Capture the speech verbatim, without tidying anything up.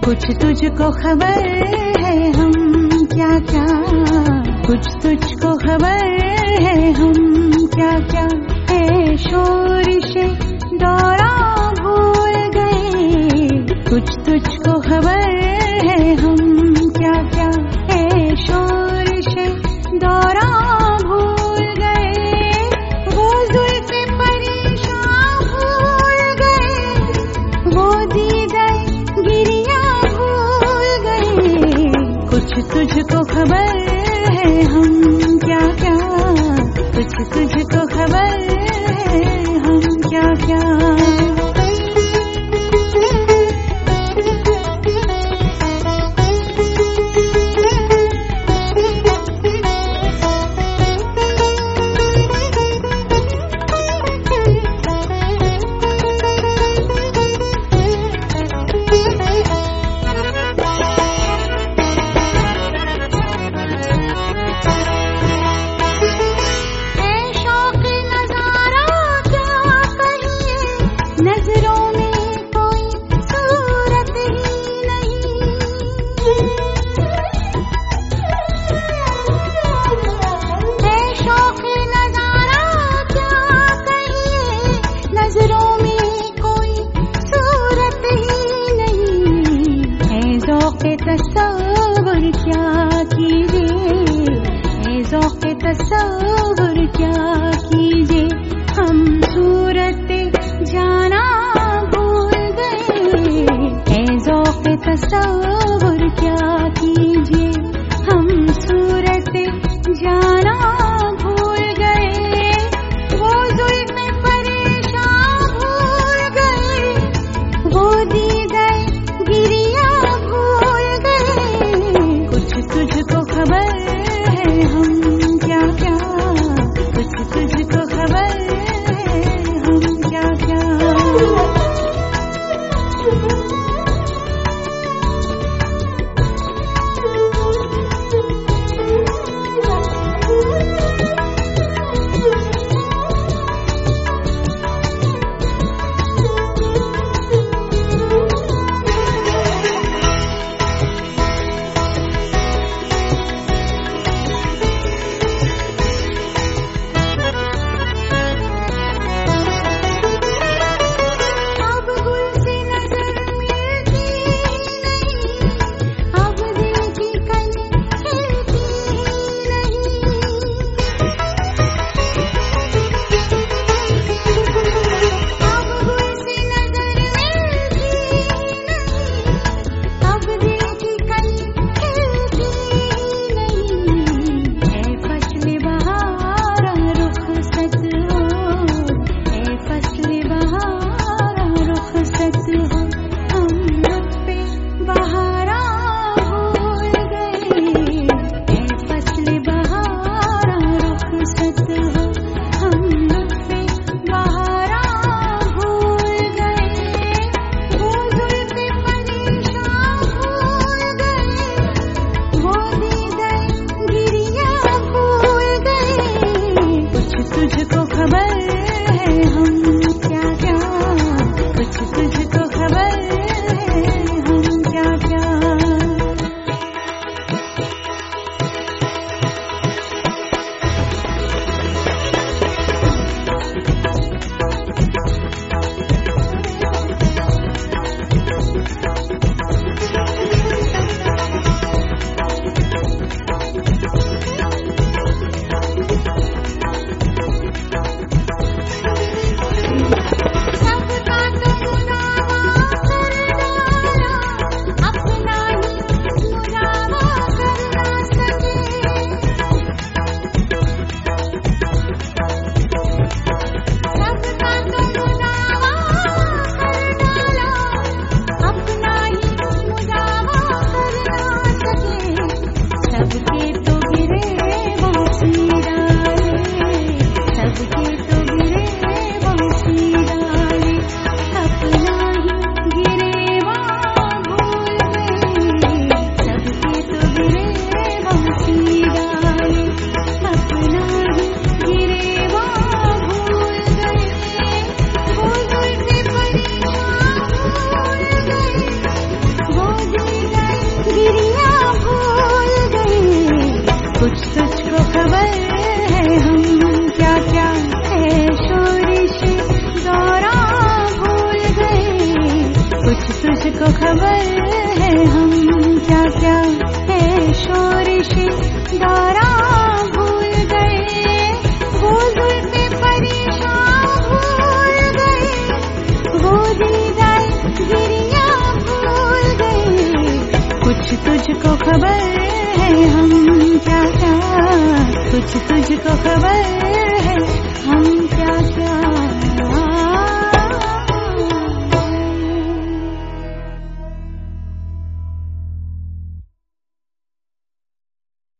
कुछ तुझको खबर है हम क्या क्या, कुछ तुझको खबर है हम क्या क्या। है शोरिश दौरा भूल गए, कुछ तुझको खबर है हम क्या क्या। है शोरिश दौरा भूल गए, वो जुल्फ़े परेशान भूल गए, वो दीदार गिरिया भूल गए। कुछ तुझको खबर है हम क्या क्या, कुछ तुझको खबर है हम क्या क्या। तस्सुर क्या कीजिए, है ज़ौक़ तस्सुर क्या कीजिए। हम सूरत जाना भूल गए, है ज़ौक़ तस्सुर क्या कीजिए। हम सूरत जाना भूल गए, वो जुल्फ़े परेशान भूल गए, वो दीदार गिरिया भूल गए। कुछ तुझको खबर है हम क्या क्या, कुछ तुझको खबर है हम क्या क्या। खबर है हम क्या क्या है शोरिश दारा भूल गए, वो जुल्फे परेशान भूल गए, वो दीदार गिरिया भूल गए। कुछ तुझको खबर है हम क्या क्या, कुछ तुझको खबर है हम क्या